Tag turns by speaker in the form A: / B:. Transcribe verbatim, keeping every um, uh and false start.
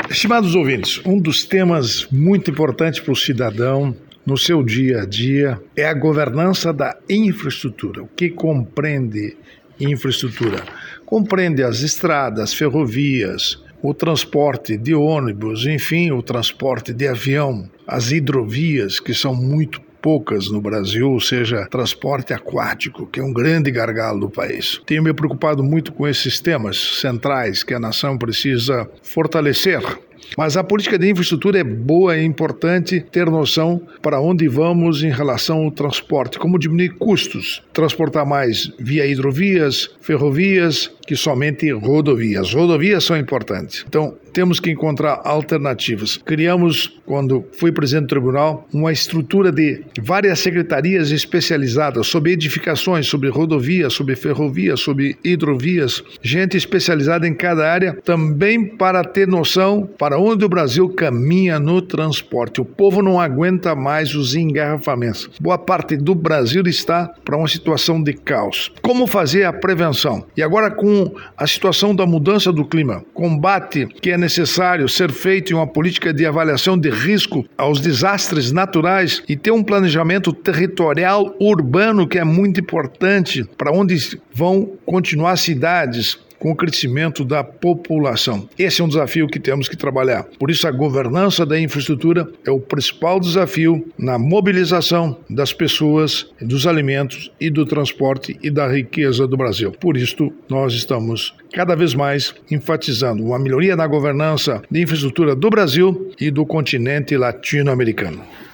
A: Estimados ouvintes, um dos temas muito importantes para o cidadão no seu dia a dia é a governança da infraestrutura. O que compreende infraestrutura? Compreende as estradas, ferrovias, o transporte de ônibus, enfim, o transporte de avião, as hidrovias, que são muito poucas no Brasil, ou seja, transporte aquático, que é um grande gargalo do país. Tenho me preocupado muito com esses temas centrais que a nação precisa fortalecer. Mas a política de infraestrutura é boa, é importante ter noção para onde vamos em relação ao transporte, como diminuir custos, transportar mais via hidrovias, ferrovias, que somente rodovias. Rodovias são importantes. Então, temos que encontrar alternativas. Criamos, quando fui presidente do tribunal, uma estrutura de várias secretarias especializadas sobre edificações, sobre rodovias, sobre ferrovias, sobre hidrovias, gente especializada em cada área, também para ter noção para onde o Brasil caminha no transporte. O povo não aguenta mais os engarrafamentos. Boa parte do Brasil está para uma situação de caos. Como fazer a prevenção? E agora com a situação da mudança do clima, combate que é necessário ser feito em uma política de avaliação de risco aos desastres naturais e ter um planejamento territorial urbano que é muito importante para onde vão continuar cidades com o crescimento da população. Esse é um desafio que temos que trabalhar. Por isso, a governança da infraestrutura é o principal desafio na mobilização das pessoas, dos alimentos e do transporte e da riqueza do Brasil. Por isso, nós estamos cada vez mais enfatizando uma melhoria na governança de infraestrutura do Brasil e do continente latino-americano.